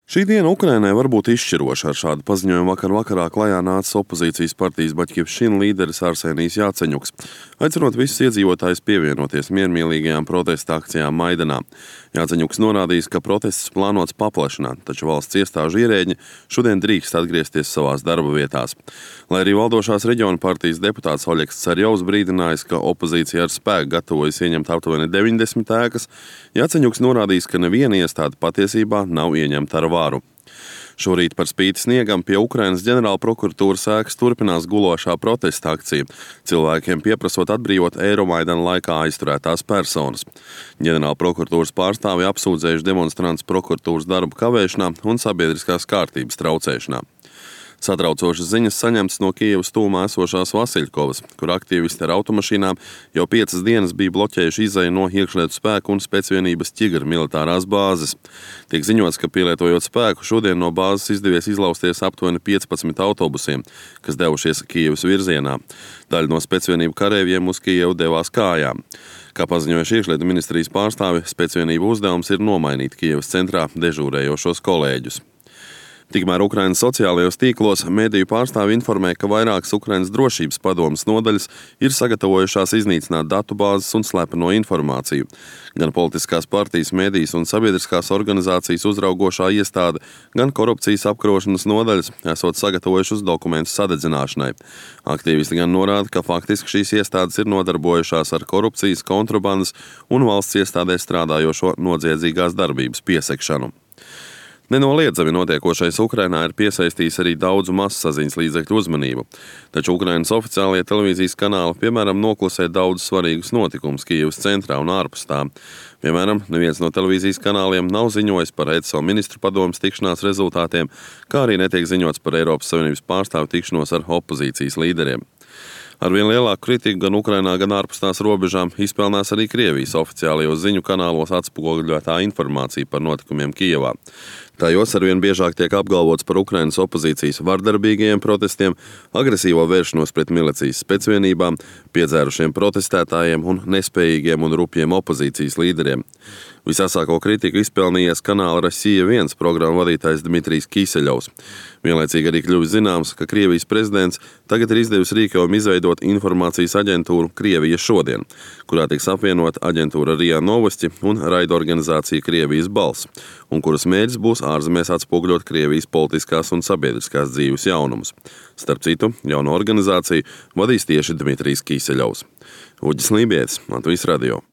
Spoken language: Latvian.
Šī diena Ukrainai var būt izšķiroša. Ar šādu paziņojumu vakarā klajā nācis opozīcijas partijas Baļķivšķina līderis Arsenijs Jāceņuks, aicinot visus iedzīvotājus pievienoties miermīlīgajām protesta akcijām Maidanā. Jāceņuks norādījis, ka protestus plānots paplašināt, taču valsts iestāžu ierēģi šodien drīkst atgriezties savās darba vietās. Lai arī valdošās reģiona partijas deputāts Oļegs Carjovs brīdinājis, ka opozīcija ar spēku gatavojas ieņemt aptuveni 90 ēkas, Jāceņuks norādījis, ka neviena iestāde patiesībā nav ieņemta ar varu. Šorīt par spīti sniegam pie Ukrainas ģenerāla prokuratūras ēkas turpinās gulošā protesta akcija, cilvēkiem pieprasot atbrīvot Eiromaidana laikā aizturētās personas. Ģenerāla prokuratūras pārstāvi apsūdzējuši demonstrantus prokuratūras darbu kavēšanā un sabiedriskās kārtības traucēšanā. Satraucošas ziņas saņemtas no Kijevas tūmā esošās Vasiļkovas, kur aktīvisti ar automašīnām jau 5 dienas bija bloķējuši izeju no iekšlietu spēku un specvienības Ķigara militārās bāzes. Tiek ziņots, ka pielietojot spēku, šodien no bāzes izdevies izlausties aptuveni 15 autobusiem, kas devušies Kijevas virzienā. Daļa no specvienību kareiviem uz Kijevu devās kājām. Kā paziņojuši iekšlietu ministrijas pārstāvi, specvienību uzdevums ir nomainīt Kijevas centrā dežūrējošos kolēģus. Tikmēr Ukrainas sociālajos tīklos mediju pārstāvi informē, ka vairākas Ukrainas drošības padomes nodaļas ir sagatavojušās iznīcināt datubāzes un slepeno informāciju. Gan politiskās partijas, medijas un sabiedriskās organizācijas uzraugošā iestāde, gan korupcijas apkarošanas nodaļas esot sagatavojušas dokumentus sadedzināšanai. Aktīvisti gan norāda, ka faktiski šīs iestādes ir nodarbojušās ar korupcijas, kontrabandas un valsts iestādēs strādājošo noziedzīgās darbības piesekšanu. Nenoliedzami notiekošais Ukrainā ir piesaistījis arī daudzu massaziņas līdzekļu uzmanību, taču Ukrainas oficiālie televīzijas kanāli, piemēram, noklusē daudz svarīgus notikumus Kijevas centrā un ārpus tā. Piemēram, neviens no televīzijas kanāliem nav ziņojis par ECO ministru padomes tikšanās rezultātiem, kā arī netiek ziņots par Eiropas Savienības pārstāvu tikšanos ar opozīcijas līderiem. Arvien lielāku kritiku gan Ukrainā, gan ārpus tās robežām izpelnās arī Krievijas oficiālajos ziņu kanālos atspoguļotā informācija par notikumiem Kijevā. Tajos arvien biežāk tiek apgalvots par Ukrainas opozīcijas vardarbīgajiem protestiem, agresīvo vēršanos pret milicijas specvienībām, piedzērušiem protestētājiem un nespējīgiem un rupjiem opozīcijas līderiem. Visasāko kritiku izpelnījies kanāla Rasija 1 programmu vadītājs Dmitrijs Kiseļovs. Vienlaicīgi arī kļuvis zināms, ka Krievijas prezidents tagad ir izdevis rīkojumu izveidot informācijas aģentūru Krievija šodien, kurā tiks apvienot aģentūra RIA Novosti un raidorganizācija Krievijas balss, un kuras mērķis būs ārzemēs atspoguļot Krievijas politiskās un sabiedriskās dzīves jaunumus. Starp citu, jauno organizāciju vadīs tieši Dmitrijs Kiseļovs. Uģis Lībietis, Latvijas radio.